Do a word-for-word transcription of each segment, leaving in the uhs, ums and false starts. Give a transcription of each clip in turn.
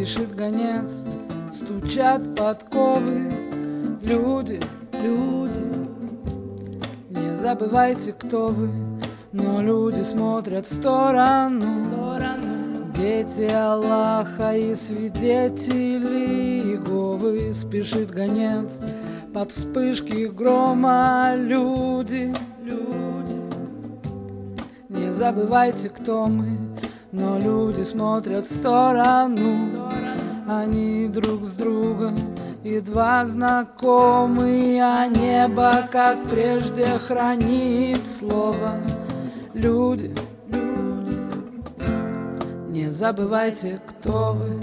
Спешит гонец, стучат подковы. Люди, люди, не забывайте, кто вы. Но люди смотрят в сторону. Дети Аллаха и свидетели Иеговы. Спешит гонец под вспышки грома. Люди, люди, не забывайте, кто мы. Но люди смотрят в сторону. Они друг с другом едва знакомы, а небо, как прежде, хранит слово. Люди, люди, не забывайте, кто вы.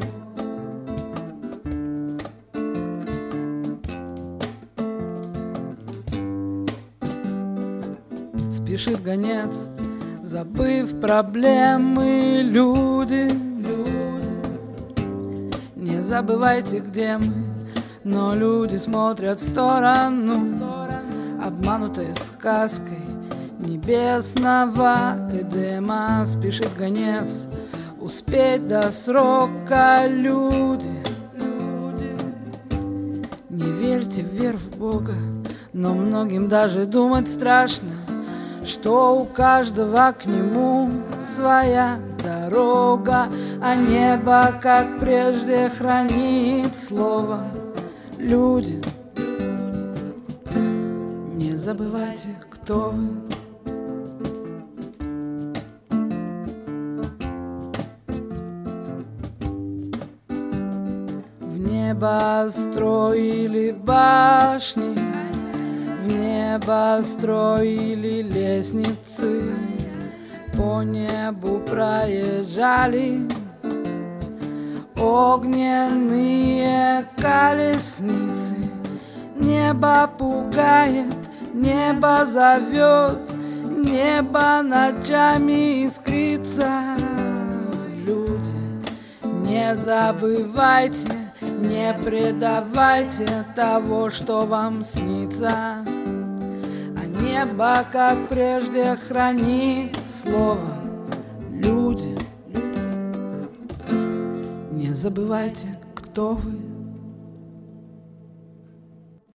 Спешит гонец, забыв проблемы. Люди, люди, не забывайте, где мы. Но люди смотрят в сторону, обманутые сказкой небесного Эдема. Спешит гонец успеть до срока. Люди, люди, не верьте в веру в Бога, но многим даже думать страшно, что у каждого к нему своя дорога, а небо, как прежде, хранит слово. Люди, не забывайте, кто вы. В небо строили башни, в небо строили лестницы, по небу проезжали огненные колесницы. Небо пугает, небо зовет, небо ночами искрится. Люди, не забывайте, не предавайте того, что вам снится. А небо, как прежде, хранит слово. Люди, не забывайте, кто вы.